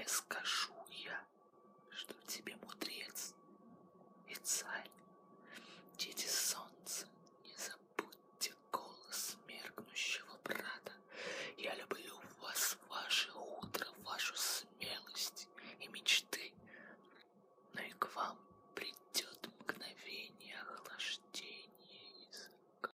тебе скажу я, что тебе мудрец и царь. Дети солнца, не забудьте голос меркнущего брата. Я люблю вас, ваше утро, вашу смелость и мечты. Но и к вам придет